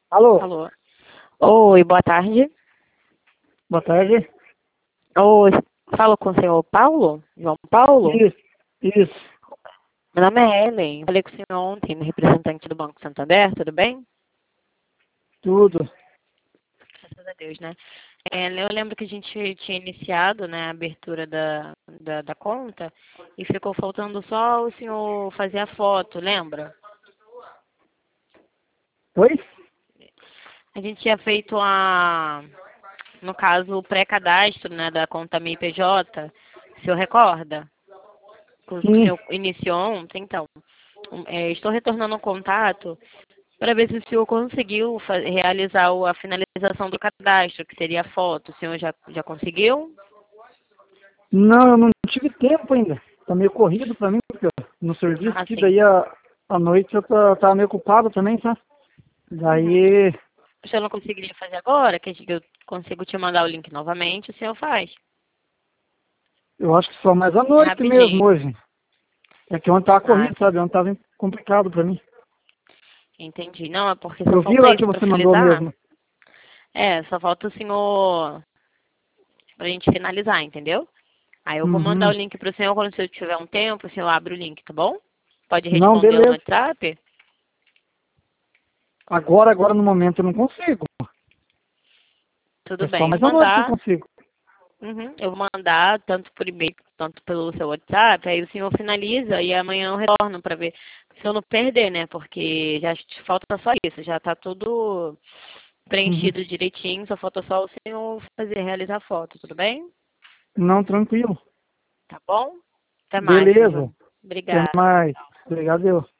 Alô, Alô. Oi, boa tarde. boa tarde. Oi, falo com o senhor Paulo? João Paulo? Isso, isso, Meu nome é Ellen. Falei com o senhor ontem, representante do Banco Santander, tudo bem? tudo. Graças a Deus, né? Eu lembro que a gente tinha iniciado, né, a abertura da conta e ficou faltando só o senhor fazer a foto, lembra? Oi? A gente tinha feito no caso, o pré-cadastro, né, da conta MIPJ, o senhor recorda? Que o Sim. senhor iniciou ontem, então. Estou retornando o contato para ver se o senhor conseguiu realizar a finalização do cadastro, que seria a foto. O senhor já conseguiu? Não, eu não tive tempo ainda. Tá meio corrido pra mim, porque eu no serviço Ah, aqui, sim. daí à noite eu tava meio ocupado também, sabe? Uhum. Daí O senhor não conseguiria fazer agora, que eu consigo te mandar o link novamente, o senhor faz. eu acho que só mais à É noite mesmo rapidinho. hoje. É que ontem tava Ah, corrido, sabe? Ontem tava complicado pra mim. entendi. Não, é porque só Eu vi falta lá que isso para você mandou finalizar. mesmo. Só falta o senhor pra gente finalizar, entendeu? Aí eu vou mandar o Uhum. link pro senhor quando o senhor tiver um tempo, o senhor abre o link, tá bom? Pode Não, responder no beleza. WhatsApp? Agora no momento eu não consigo. Tudo É só bem, eu mais vou à noite que eu mandar. consigo. Uhum. Eu vou mandar tanto por e-mail quanto pelo seu WhatsApp, aí o senhor finaliza e amanhã eu retorno para ver se eu não perder, né? Porque já falta só isso, já tá tudo Uhum. preenchido direitinho, só falta só o senhor realizar a foto, tudo bem? Não, tranquilo. Tá bom? Até mais, senhor Beleza. João. Até Obrigada. mais. Obrigado, eu.